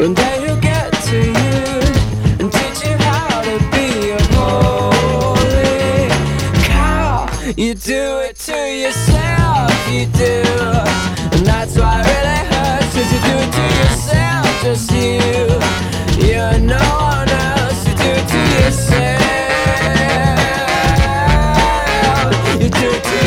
and then he'll get to you and teach you how to be a holy cow. You do it to yourself, you do, and that's why it really hurts, 'cause you do it to yourself, just you.